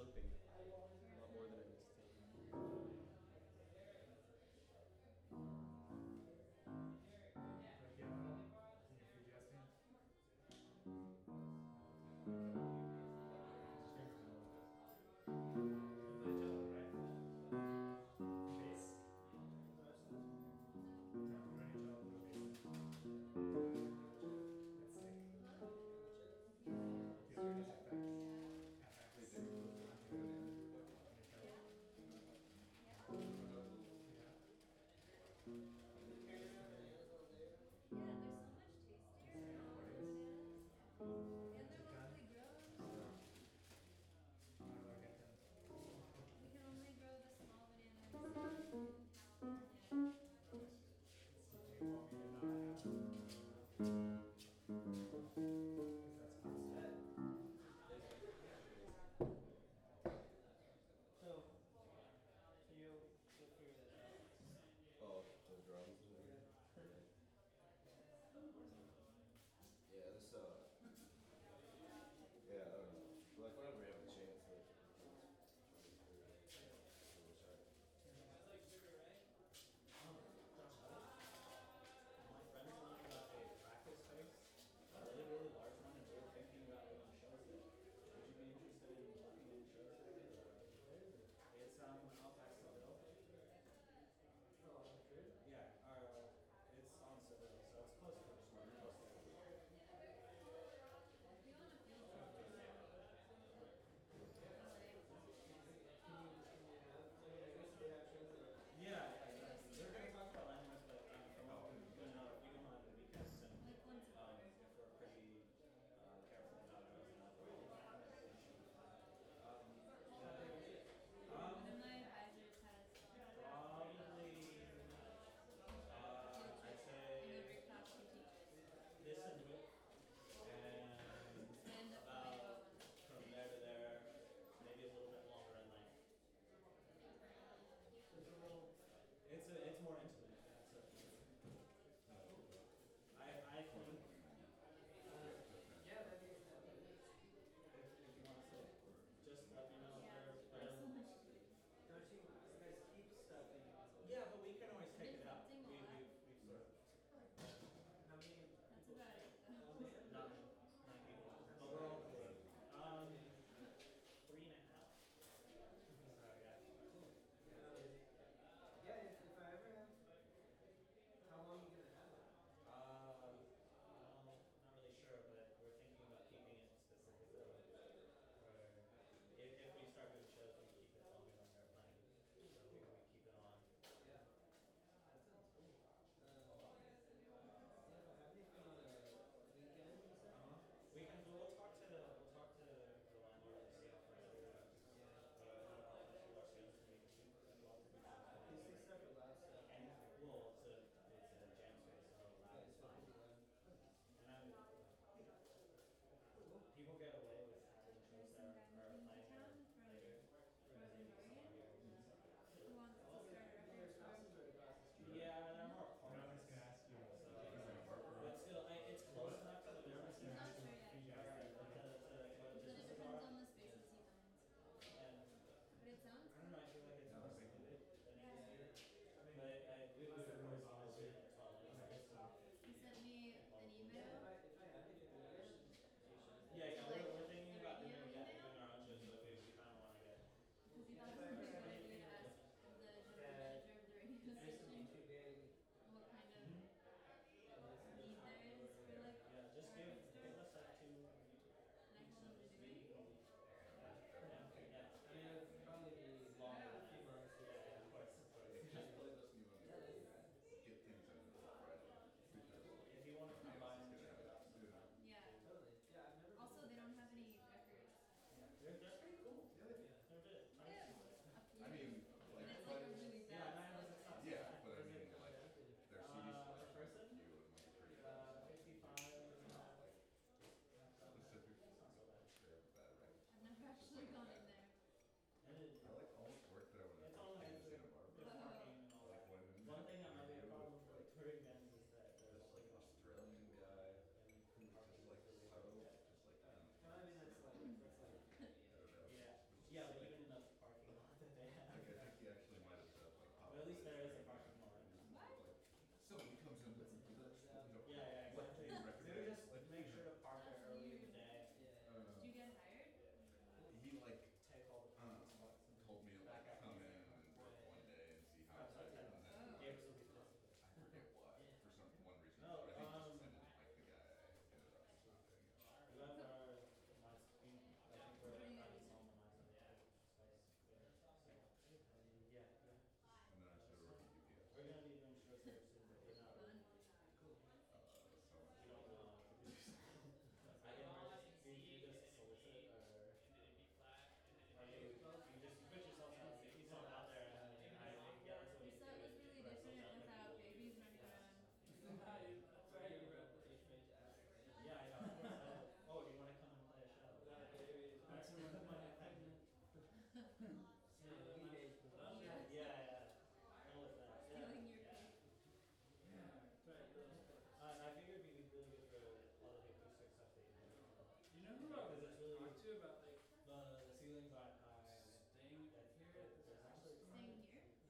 sloping a lot more than I used to. Like piano, in your free jazz band. Strings a little bit. You play cello, right? And bass? No, you don't need cello, put a bass in. That's sick. Gives you a nice effect. FX.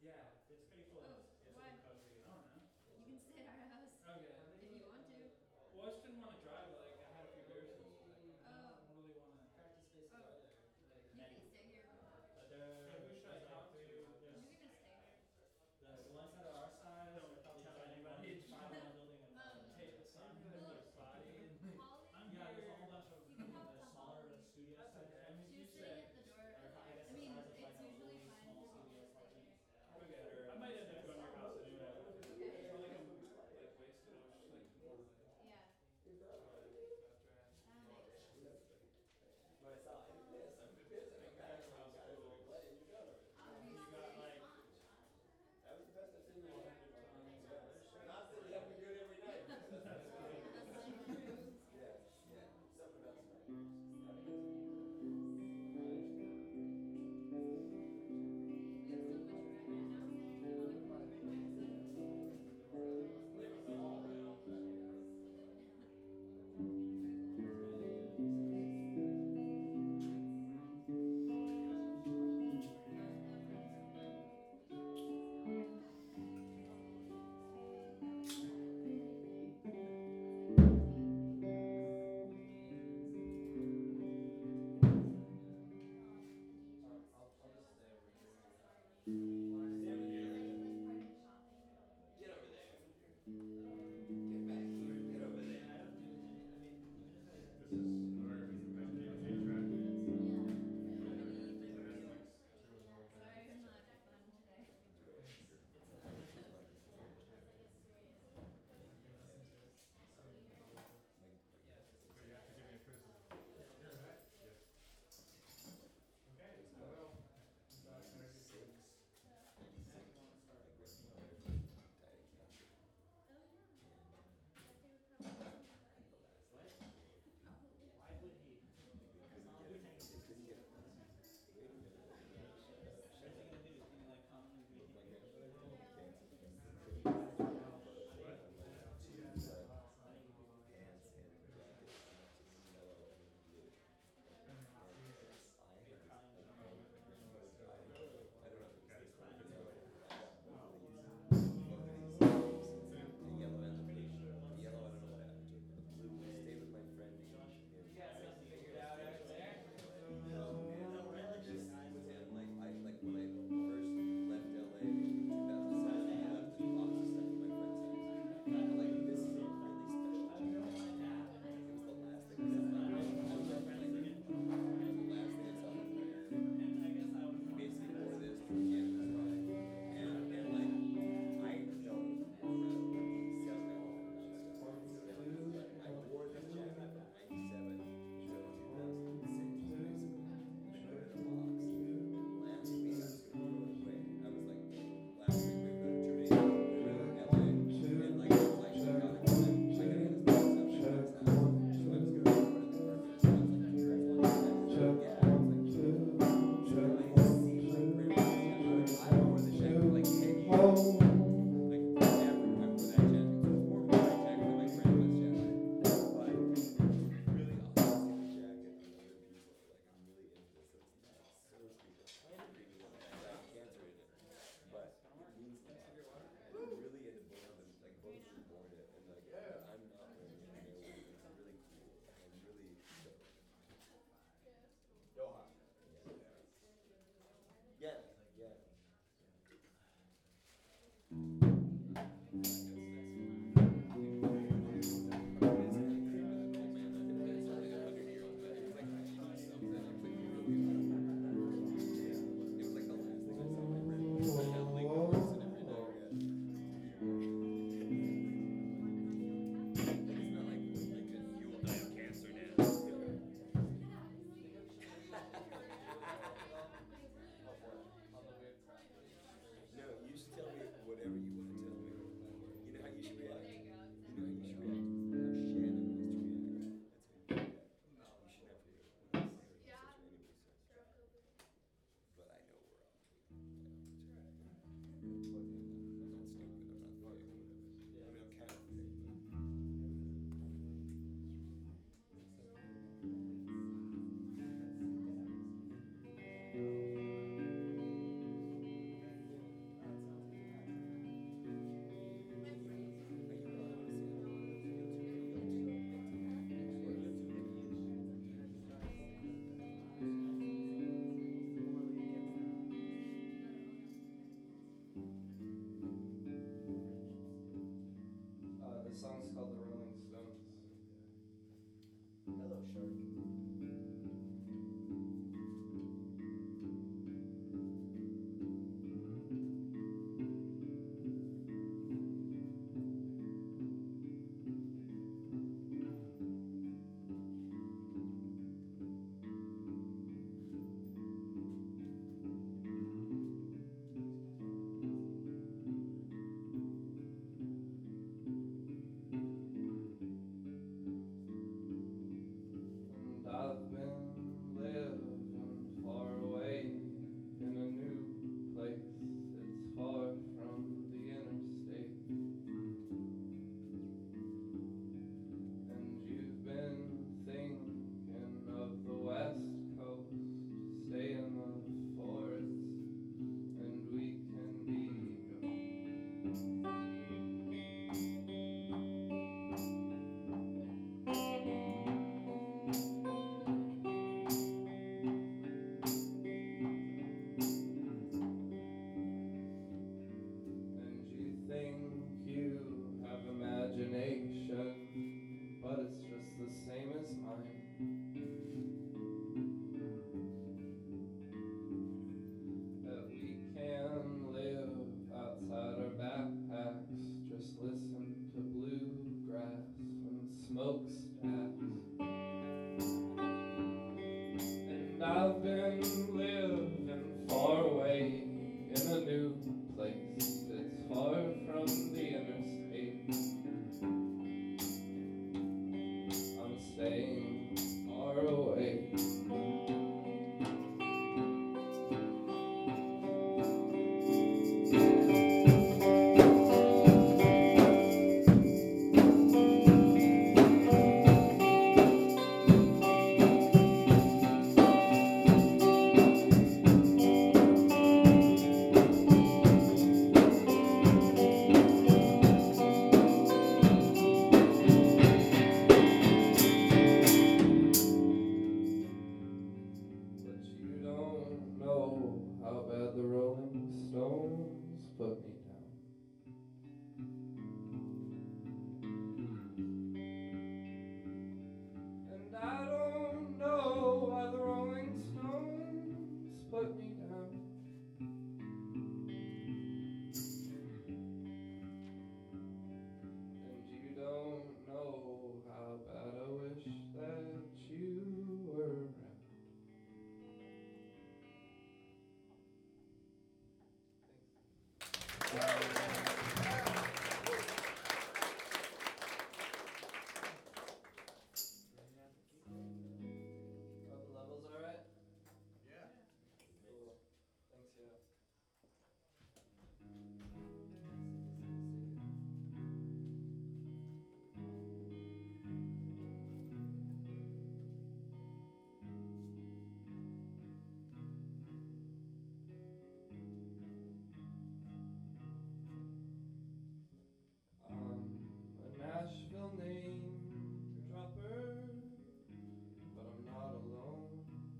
Yeah, it's pretty cool. Oh, It's why? super cozy. I don't know. You can stay at our house Okay. if you want to. Well, I just didn't want to drive. Like I had a few beers. And I was like, I Oh. don't really want to. Practice spaces Oh. are there. Like, You can stay here. But hey, who should I talk to? You There's can just stay here. the ones that are our size. No, Or don't is tell there anyone anybody. who's 5 building and take the sun and Well, their body? Holly, Yeah, there's a whole bunch of you can talk the to smaller Holly. studio That's size. okay. I mean, She you was sitting said. at the door. Or I guess I the mean, size of like it's a usually really fine small to studio just stay apartment. here. Okay. I might end up going to your house anyway. Okay. It's not like I'm like wasted. I was just like more like Yeah. after That makes sense. But I saw it. Yes, I'm good. Yes, I'm back. That's how Guys, cool. we're playing. You got it. Obviously. You got like That was the best I've seen you all. 100 tons. Not that you have to do it every night. That's That's like true. yeah, yeah. Something about tonight. We have so much right now. I'll just stay over here. Stay over there. Get over there. Get back here. Get over there. This is our MJ track. Sorry, I'm not fun today. So you have to give me a criticism. Okay, I will. Why would he? I'll do things. What's he gonna do? Can you like come and greet But I know we're up. living far away in a new place that's far from the interstate. I'm staying far away. But you don't know how bad the Rolling Stones put me down. And I don't know why the Rolling Stones put me down. And you don't know how bad I wish that you were around. Are the levels alright? Yeah. Cool. Thanks, yeah. I'm a Nashville name dropper, but I'm not alone.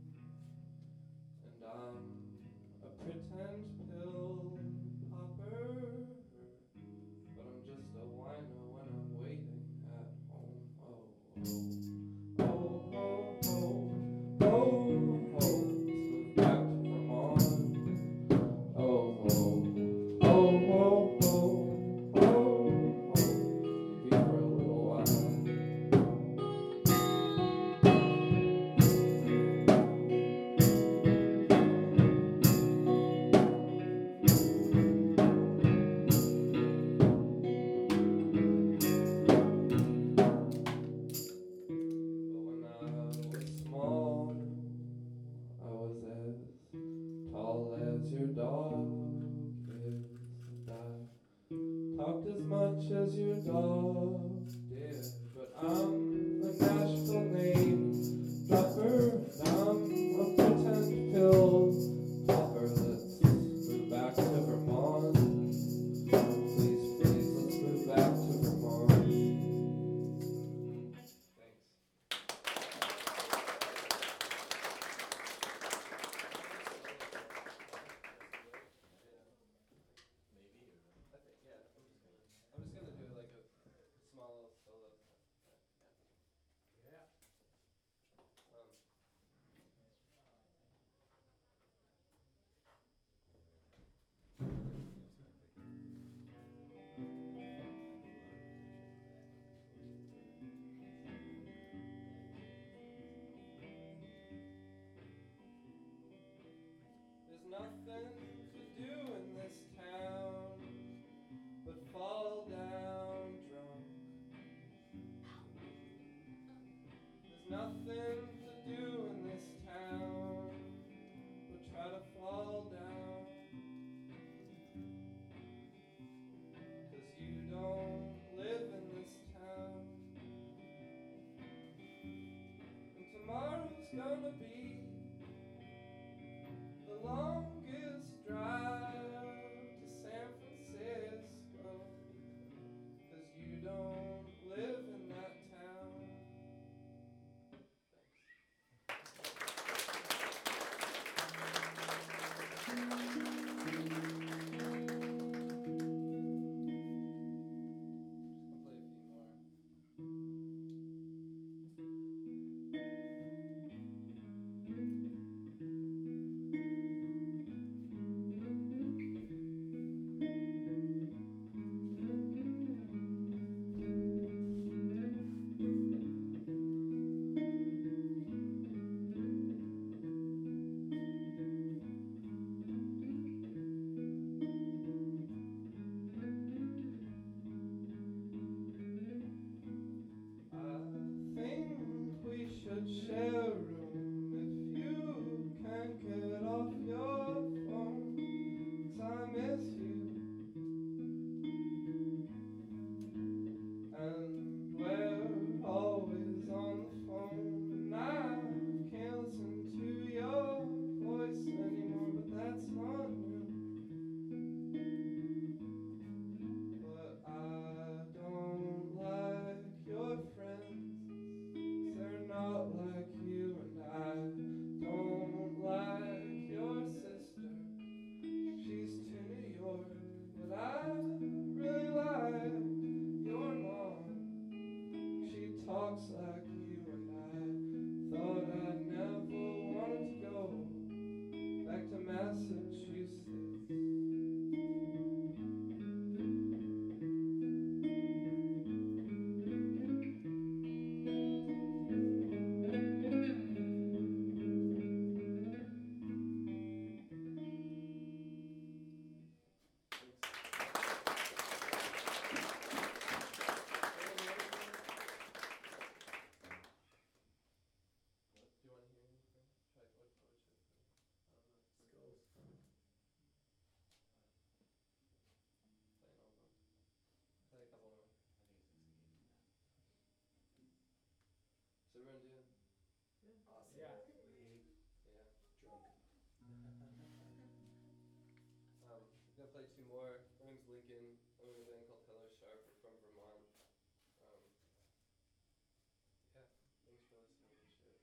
And I'm a pretend pill popper, but I'm just a whiner when I'm waiting at home. Oh, oh, oh, oh, oh, oh, oh. Let's move back to Vermont. Oh, oh, oh, oh, oh, oh, oh. Maybe for a little while. But when I was small, I was as tall as your dog is, and I talked as much as your dog did. But I'm a Nashville name dropper, and I'm a pretend pill popper. Let's move back to Vermont. Please, please, let's move back to Vermont. Thanks. I think, yeah, I'm just gonna do like a small little solo. Yeah. There's nothing to do in this town but fall down drunk. There's nothing to do in this town but try to fall down. 'Cause you don't live in this town. And tomorrow's gonna be the longest play two more. My name's Lincoln. I'm in a band called Hello Sharp. We're from Vermont. Yeah, thanks for listening and shit.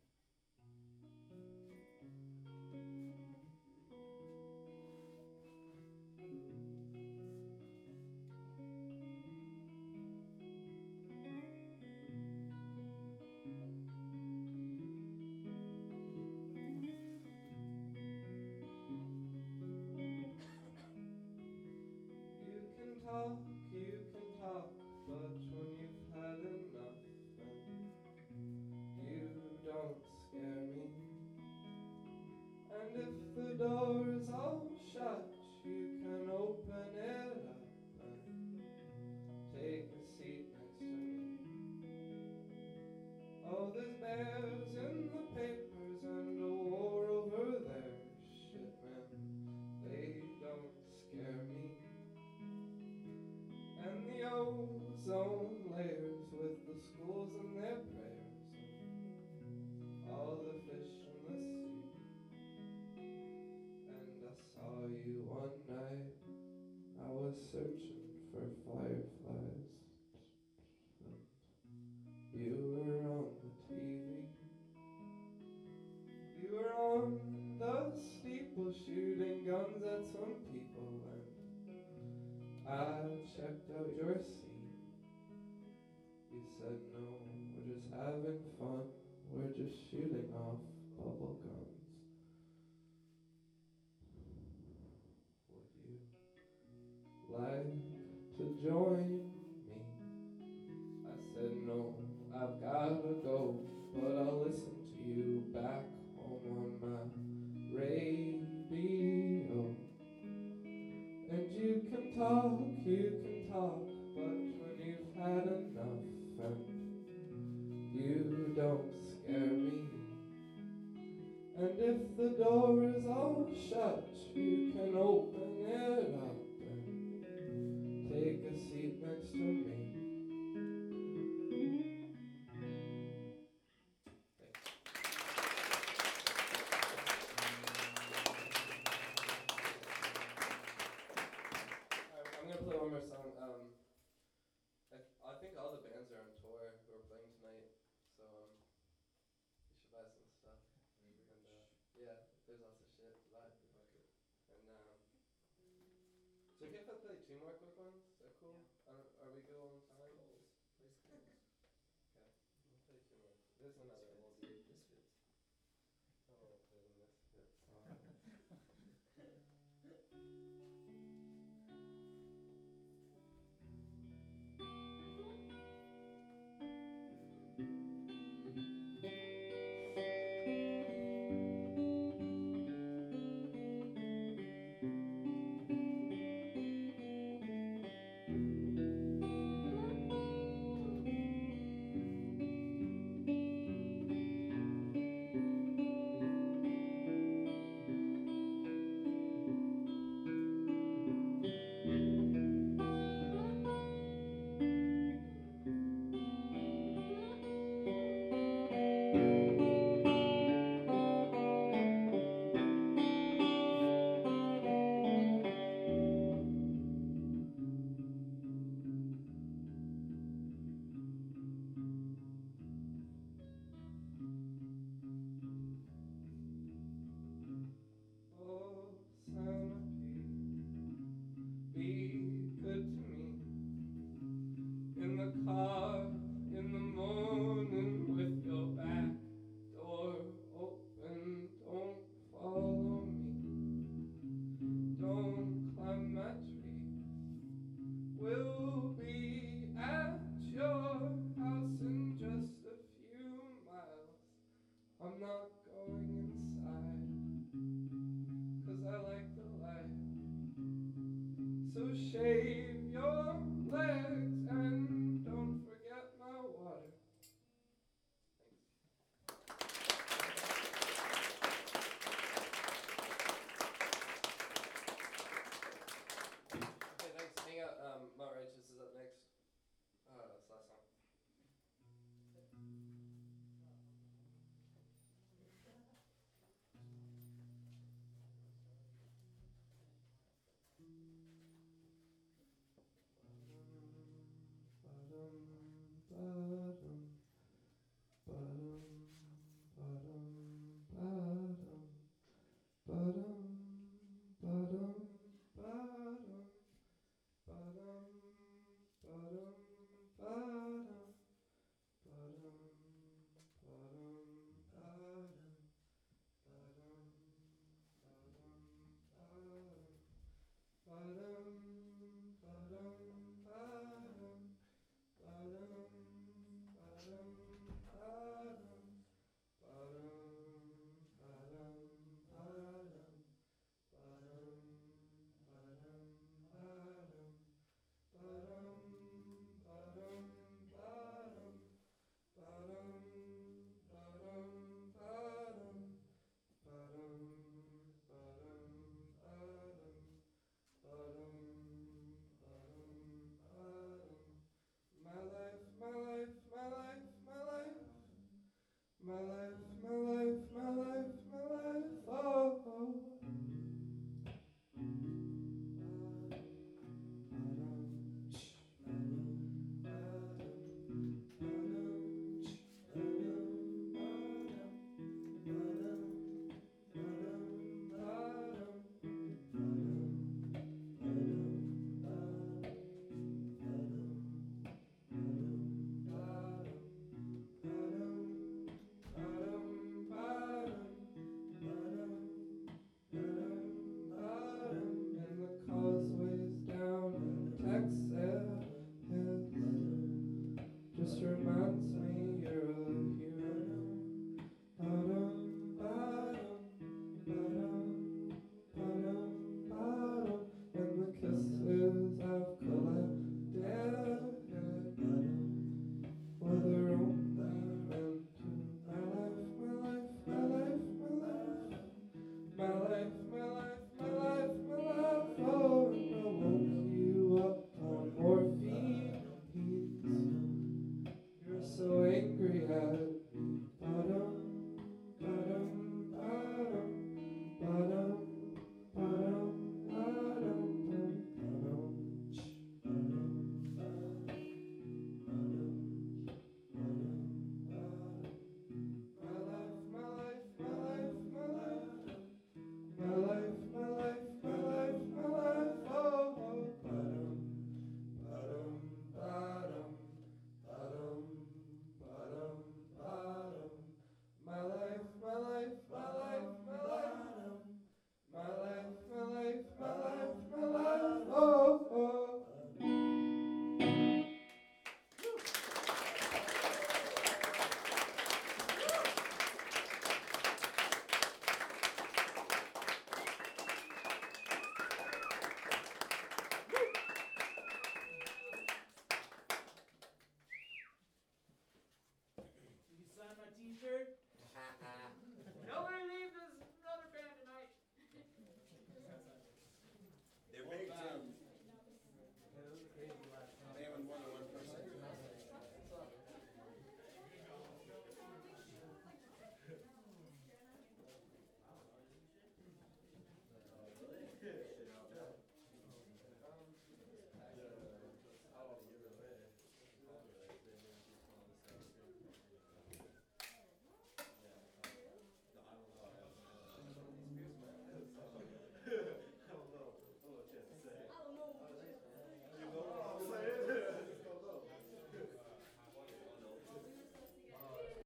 You can talk, but when you've had enough, and you don't scare me. And if the door is all shut, you can open it up and take a seat next to me. Oh, there's bears in the papers and a war over there. Shit, man, they don't scare me. And the ozone layers with the schools and their prayers, and all the fish in the sea. And I saw you one night, I was searching for fireflies, and you were on the TV. You were on the steeple shooting guns at some people, and I checked out your scene. You said, no, we're just having fun. We're just shooting off bubble guns. Would you like to join me? I said, no, I've gotta go, but I'll listen to you back home on my radio. And you can talk, but when you've had enough, and you don't scare me. And if the door is all shut, you can open it up and take a seat next to me. I'm gonna play one more song. I think all the bands are on tour who are playing tonight, so you should buy some stuff. And yeah, there's lots of shit to buy. And so if I play two more quick ones, is that cool? Yeah.